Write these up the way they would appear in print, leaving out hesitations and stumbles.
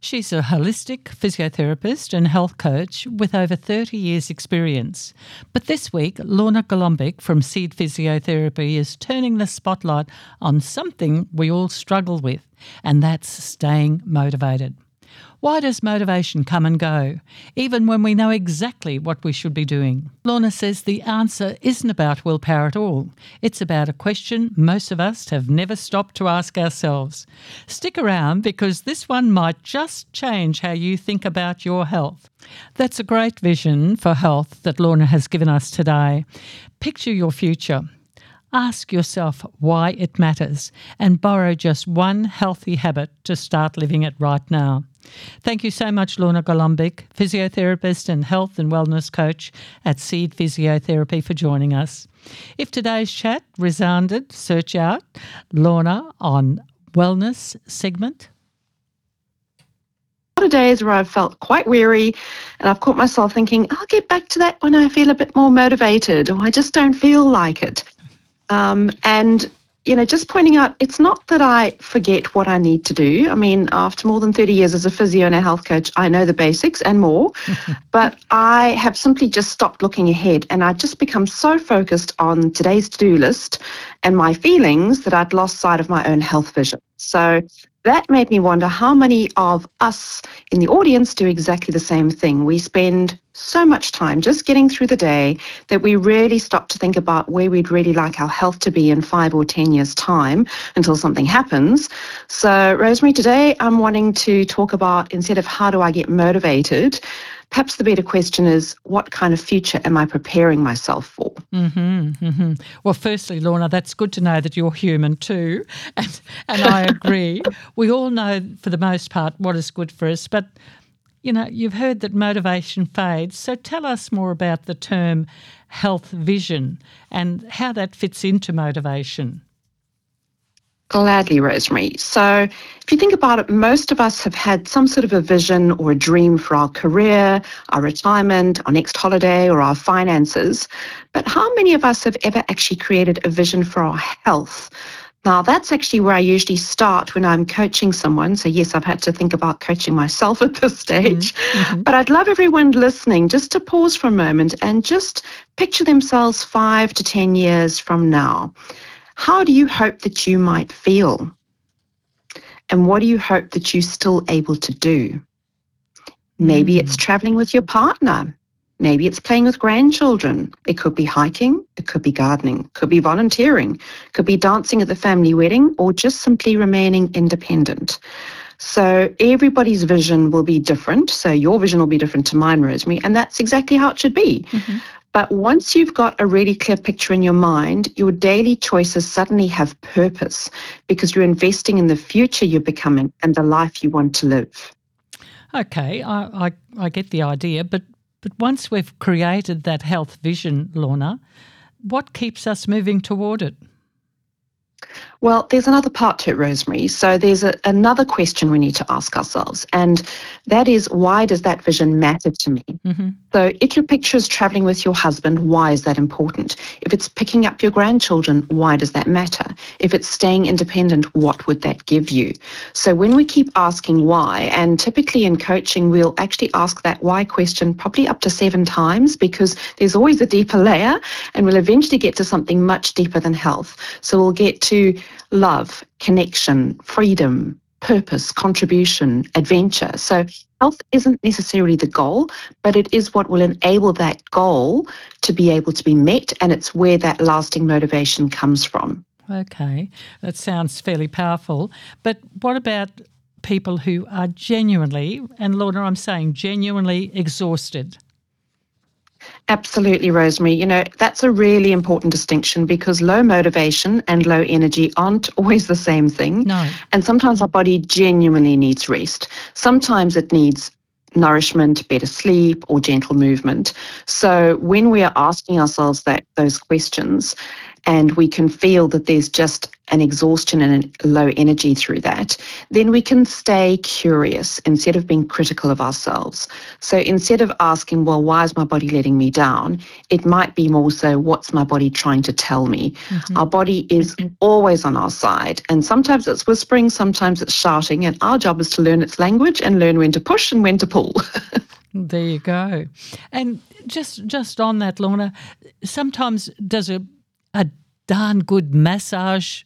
She's a holistic physiotherapist and health coach with over 30 years' experience. But this week, Lorna Golombek from Seed Physiotherapy is turning the spotlight on something we all struggle with, and that's staying motivated. Why does motivation come and go, even when we know exactly what we should be doing? Lorna says the answer isn't about willpower at all. It's about a question most of us have never stopped to ask ourselves. Stick around because this one might just change how you think about your health. That's a great vision for health that Lorna has given us today. Picture your future. Ask yourself why it matters and borrow just one healthy habit to start living it right now. Thank you so much, Lorna Golombek, physiotherapist and health and wellness coach at Seed Physiotherapy, for joining us. If today's chat resounded, search out Lorna on Wellness segment. A lot of days where I've felt quite weary and I've caught myself thinking, I'll get back to that when I feel a bit more motivated, or I just don't feel like it. Just pointing out, it's not that I forget what I need to do. I mean, after more than 30 years as a physio and a health coach, I know the basics and more, but I have simply just stopped looking ahead, and I've just become so focused on today's to-do list and my feelings that I'd lost sight of my own health vision. So that made me wonder how many of us in the audience do exactly the same thing. We spend so much time just getting through the day that we really stop to think about where we'd really like our health to be in 5 or 10 years' time until something happens. So, Rosemary, today I'm wanting to talk about, instead of how do I get motivated, perhaps the better question is, what kind of future am I preparing myself for? Well, firstly, Lorna, that's good to know that you're human too, and I agree. We all know, for the most part, what is good for us, but you've heard that motivation fades. So tell us more about the term health vision and how that fits into motivation. Gladly, Rosemary. So if you think about it, most of us have had some sort of a vision or a dream for our career, our retirement, our next holiday, or our finances. But how many of us have ever actually created a vision for our health? Now, that's actually where I usually start when I'm coaching someone. So yes, I've had to think about coaching myself at this stage. But I'd love everyone listening just to pause for a moment and just picture themselves 5 to 10 years from now. How do you hope that you might feel? And what do you hope that you're still able to do? Maybe it's traveling with your partner. Maybe it's playing with grandchildren. It could be hiking. It could be gardening. It could be volunteering. It could be dancing at the family wedding, or just simply remaining independent. So everybody's vision will be different. So your vision will be different to mine, Rosemary, and that's exactly how it should be. But once you've got a really clear picture in your mind, your daily choices suddenly have purpose because you're investing in the future you're becoming and the life you want to live. Okay, I get the idea, but once we've created that health vision, Lorna, what keeps us moving toward it? Well, there's another part to it, Rosemary. So there's another question we need to ask ourselves, and that is, why does that vision matter to me? So if your picture is traveling with your husband, why is that important? If it's picking up your grandchildren, why does that matter? If it's staying independent, what would that give you? So when we keep asking why, and typically in coaching, we'll actually ask that why question probably up to 7 times, because there's always a deeper layer, and we'll eventually get to something much deeper than health. So we'll get to love, connection, freedom, purpose, contribution, adventure. So health isn't necessarily the goal, but it is what will enable that goal to be able to be met, and it's where that lasting motivation comes from. Okay, that sounds fairly powerful. But what about people who are genuinely, and Lorna, I'm saying genuinely exhausted? Absolutely, Rosemary. That's a really important distinction because low motivation and low energy aren't always the same thing. No. And sometimes our body genuinely needs rest. Sometimes it needs nourishment, better sleep, or gentle movement. So when we are asking ourselves those questions, and we can feel that there's just and exhaustion and low energy through that, then we can stay curious instead of being critical of ourselves. So instead of asking, well, why is my body letting me down? It might be more so, what's my body trying to tell me? Our body is always on our side, and sometimes it's whispering, sometimes it's shouting, and our job is to learn its language and learn when to push and when to pull. There you go. And just on that, Lorna, sometimes does a darn good massage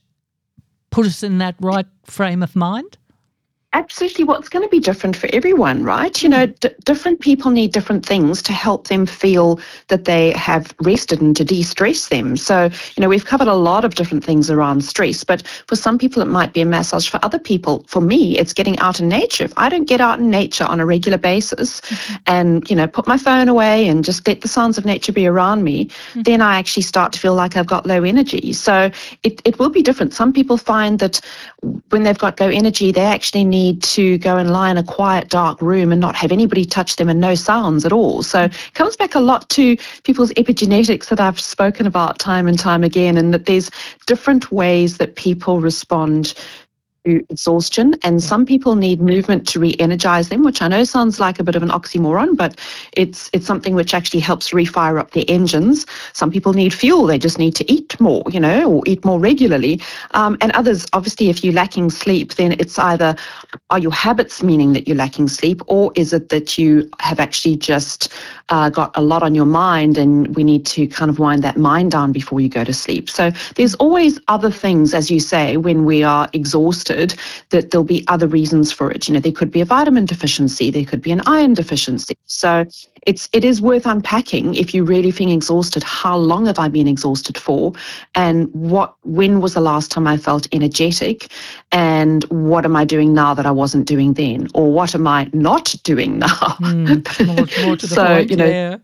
put us in that right frame of mind? Absolutely. Well, it's going to be different for everyone, right? You know, different people need different things to help them feel that they have rested and to de-stress them. So, you know, we've covered a lot of different things around stress, but for some people it might be a massage. For other people, for me, it's getting out in nature. If I don't get out in nature on a regular basis and, you know, put my phone away and just let the sounds of nature be around me, then I actually start to feel like I've got low energy. So it will be different. Some people find that when they've got low energy, they actually need to go and lie in a quiet, dark room and not have anybody touch them and no sounds at all. So it comes back a lot to people's epigenetics that I've spoken about time and time again, and that there's different ways that people respond to exhaustion, and some people need movement to re-energize them, which I know sounds like a bit of an oxymoron, but it's something which actually helps refire up their engines. Some people need fuel, they just need to eat more, you know, or eat more regularly. And others, obviously, if you're lacking sleep, then it's either, are your habits meaning that you're lacking sleep, or is it that you have actually just got a lot on your mind and we need to kind of wind that mind down before you go to sleep? So there's always other things, as you say, when we are exhausted, that there'll be other reasons for it. You know, there could be a vitamin deficiency, there could be an iron deficiency. So it is worth unpacking, if you're really feeling exhausted, how long have I been exhausted for, and when was the last time I felt energetic, and what am I doing now that I wasn't doing then, or what am I not doing now? More to the So, point, you know, yeah.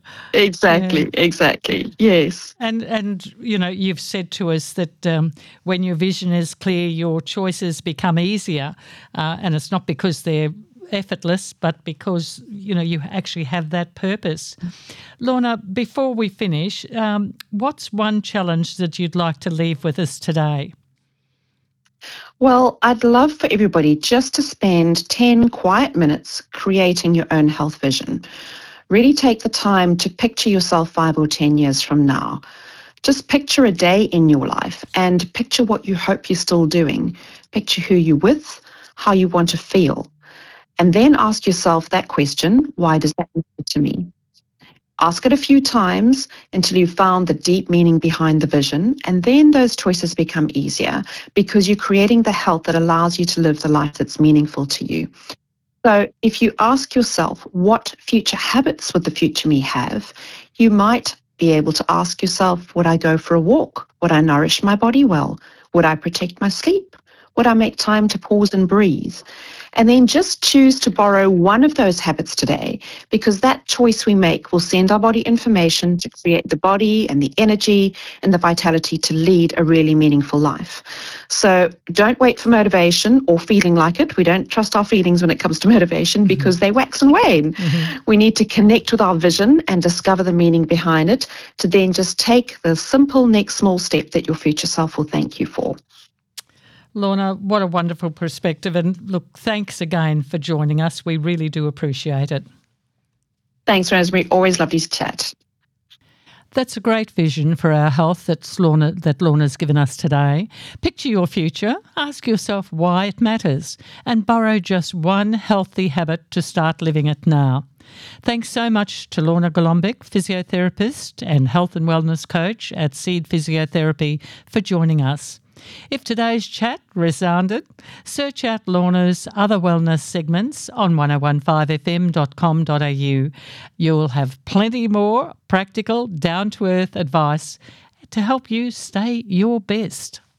Exactly, yes. And you know, you've said to us that when your vision is clear, your choices become easier, and it's not because they're effortless, but because, you know, you actually have that purpose. Lorna, before we finish, what's one challenge that you'd like to leave with us today? Well, I'd love for everybody just to spend 10 quiet minutes creating your own health vision. Really take the time to picture yourself 5 or 10 years from now. Just picture a day in your life and picture what you hope you're still doing. Picture who you're with, how you want to feel. And then ask yourself that question, why does that matter to me? Ask it a few times until you've found the deep meaning behind the vision, and then those choices become easier because you're creating the health that allows you to live the life that's meaningful to you. So if you ask yourself, what future habits would the future me have, you might be able to ask yourself, would I go for a walk? Would I nourish my body well? Would I protect my sleep? Would I make time to pause and breathe? And then just choose to borrow one of those habits today, because that choice we make will send our body information to create the body and the energy and the vitality to lead a really meaningful life. So don't wait for motivation or feeling like it. We don't trust our feelings when it comes to motivation because they wax and wane. We need to connect with our vision and discover the meaning behind it to then just take the simple next small step that your future self will thank you for. Lorna, what a wonderful perspective. And look, thanks again for joining us. We really do appreciate it. Thanks, Rosemary. Always lovely to chat. That's a great vision for our health that Lorna's given us today. Picture your future, ask yourself why it matters, and borrow just one healthy habit to start living it now. Thanks so much to Lorna Golombek, physiotherapist and health and wellness coach at Seed Physiotherapy, for joining us. If today's chat resounded, search out Lorna's other wellness segments on 1015fm.com.au. You'll have plenty more practical, down-to-earth advice to help you stay your best.